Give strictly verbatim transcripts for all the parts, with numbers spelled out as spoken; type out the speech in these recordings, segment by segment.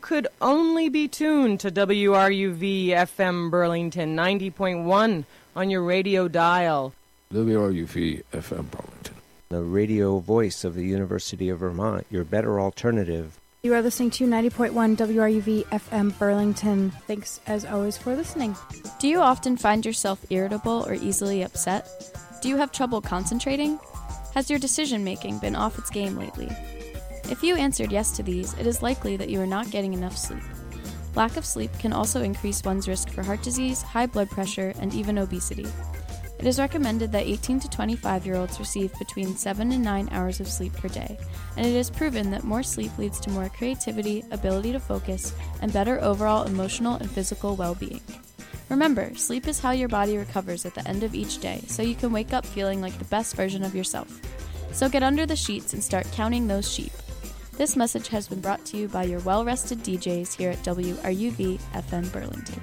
could only be tuned to W R U V F M Burlington ninety point one on your radio dial. W R U V F M Burlington, the radio voice of the University of Vermont, your better alternative. You are listening to ninety point one W R U V F M Burlington. Thanks, as always, for listening. Do you often find yourself irritable or easily upset? Do you have trouble concentrating? Has your decision-making been off its game lately? If you answered yes to these, it is likely that you are not getting enough sleep. Lack of sleep can also increase one's risk for heart disease, high blood pressure, and even obesity. It is recommended that eighteen to twenty-five-year-olds receive between seven and nine hours of sleep per day, and it is proven that more sleep leads to more creativity, ability to focus, and better overall emotional and physical well-being. Remember, sleep is how your body recovers at the end of each day, so you can wake up feeling like the best version of yourself. So get under the sheets and start counting those sheep. This message has been brought to you by your well-rested D Js here at W R U V F M Burlington.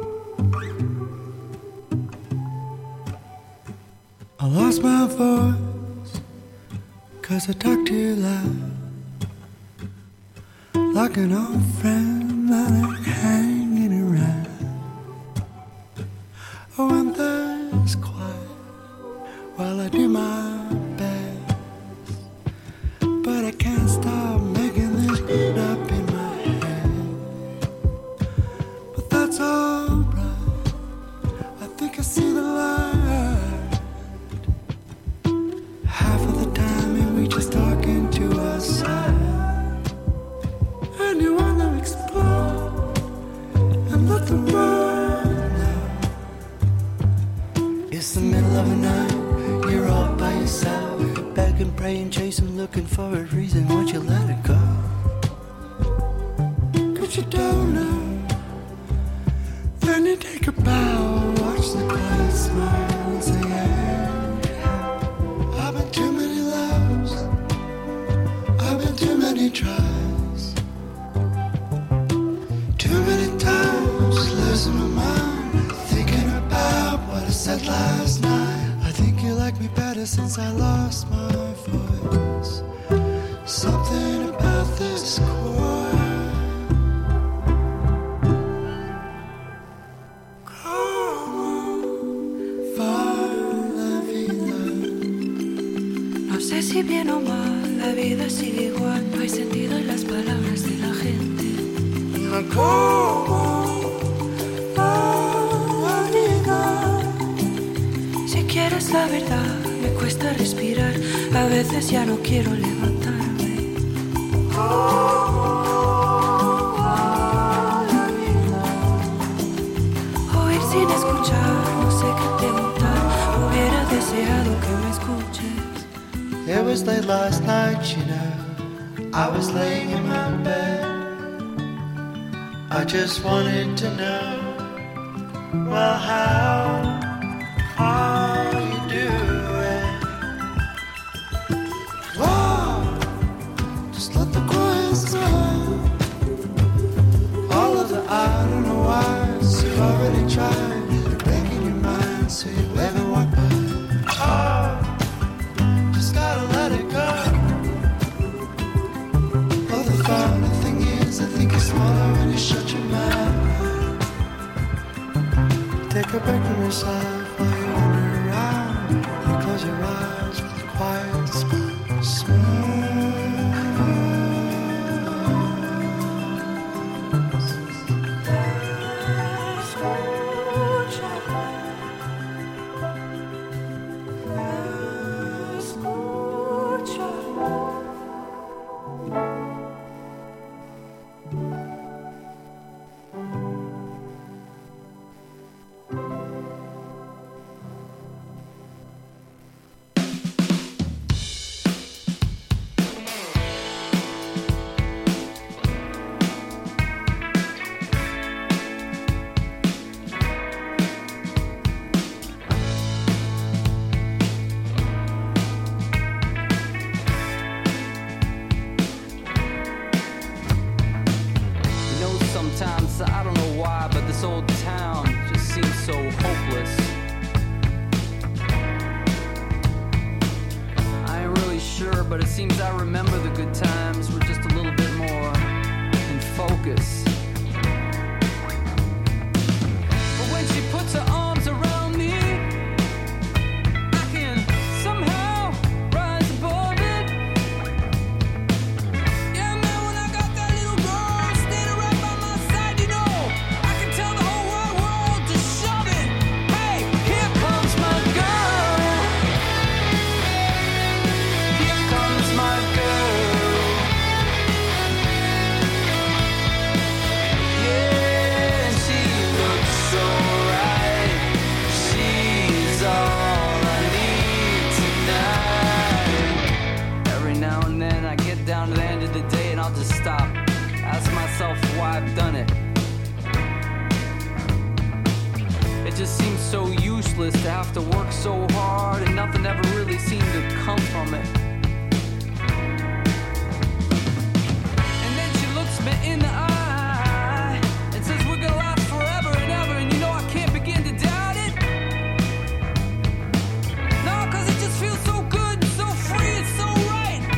I lost my voice 'cause I talk too loud, like an old friend that ain't hanging around. Oh, when there's quiet while I do my best, but I can't stop making this beat up in my head. But that's alright, I think I see the light. Half of the time and we just talking to ourselves, and you wanna explore and let the world know. It's the middle of the night, you're all by yourself, begging, praying, chasing, looking for a reason. Won't you let it go? 'Cause you don't know. Then you take a bow, watch the quiet smile and say, hey, I've been too many loves, I've been too many tries, too many times losing my mind, thinking about what I said last night. I think you like me better since I lost my voice. Something about this chord. No sé si bien o mal, la vida sigue igual, no hay sentido en las palabras de la gente. Si quieres la verdad, me cuesta respirar, a veces ya no quiero levantarme. Oír sin escuchar, no sé qué preguntar, hubiera deseado que me escuches. It was late last night, you know, I was laying in my bed. I just wanted to know, well, how are you doing? Whoa, just let the quiet sound. All of the I don't know why's you've already tried, breaking your mind so you never walk by. Oh, gotta let it go. Oh, the funny thing is, I think it's smaller when you shut your mouth. Take a break from yourself while you wander around. You close your eyes with a quiet smile. No, 'cause it just feels so good, so free, it's so right.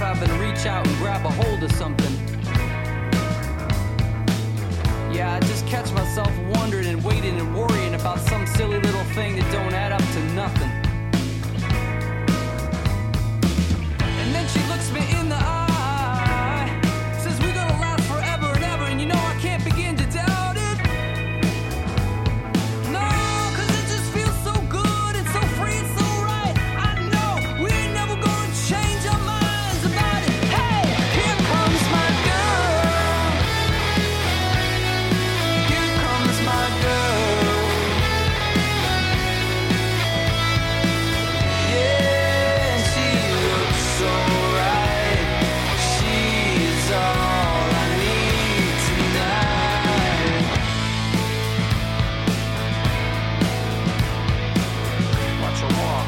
having to reach out and grab a hold of something. Yeah, I just catch myself wondering and waiting and worrying about some silly little thing that don't add up to nothing. And then she looks me in the eye, says we're gonna last forever and ever, and you know I can't begin to doubt it. No, cause it just feels so good and so free and so right. I know we ain't never gonna change our minds about it. Hey, here comes my girl. Here comes my girl. Yeah, she looks so right. She's all I need tonight. Watch her walk.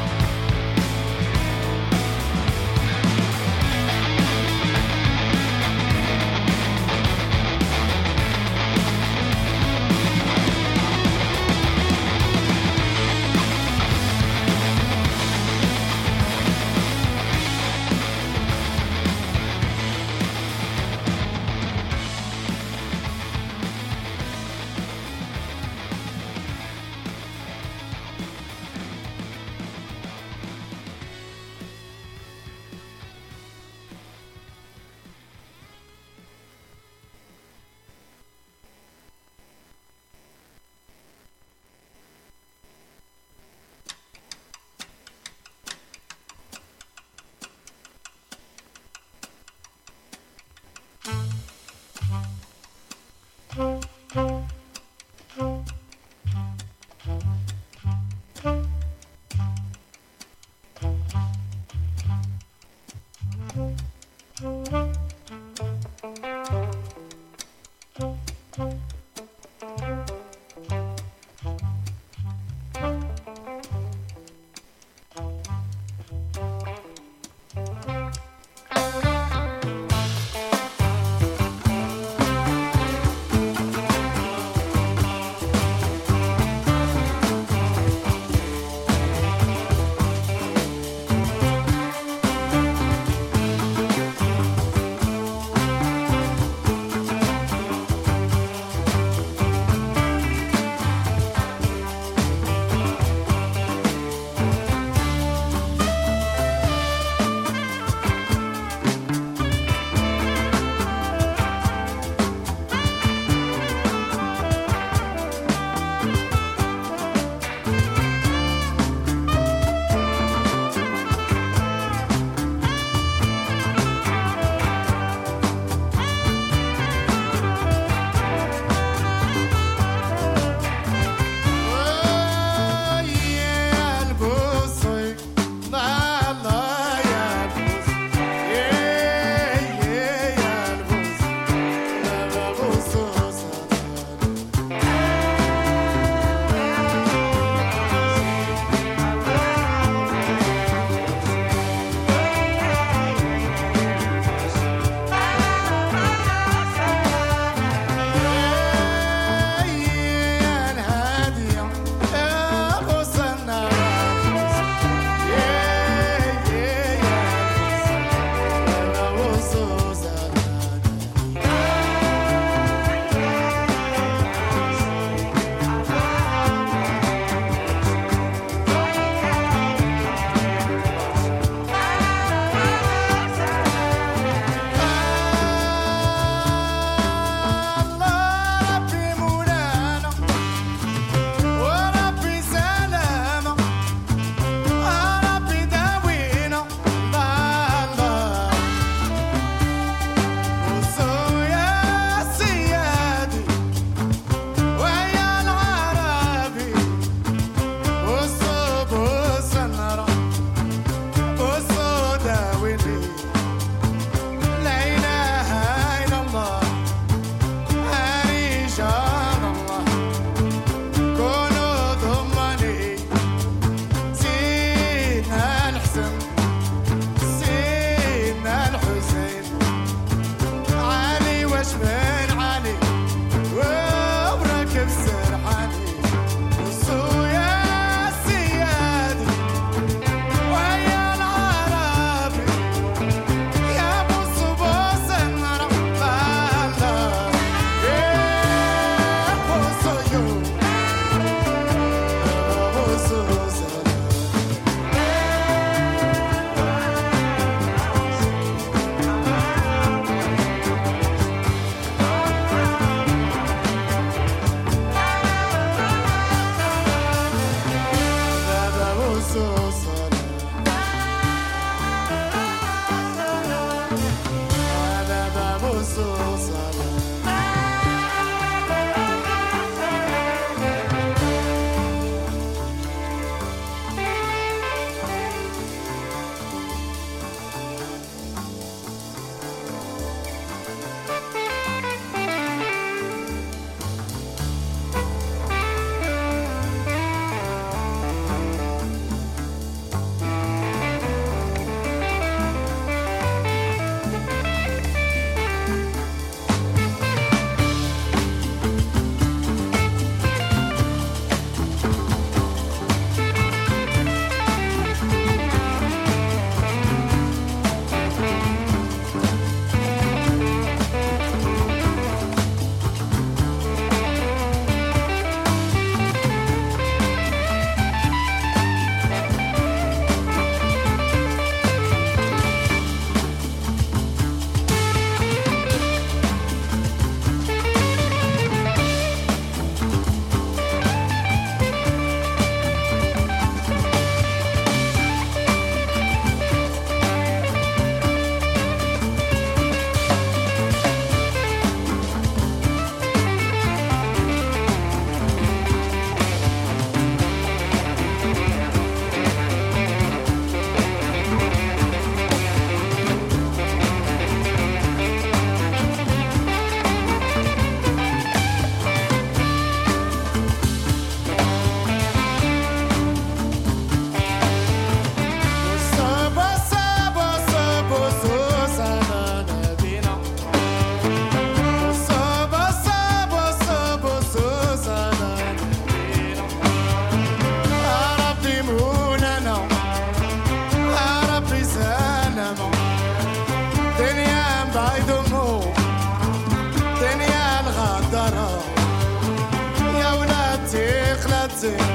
يا ولاد تخلت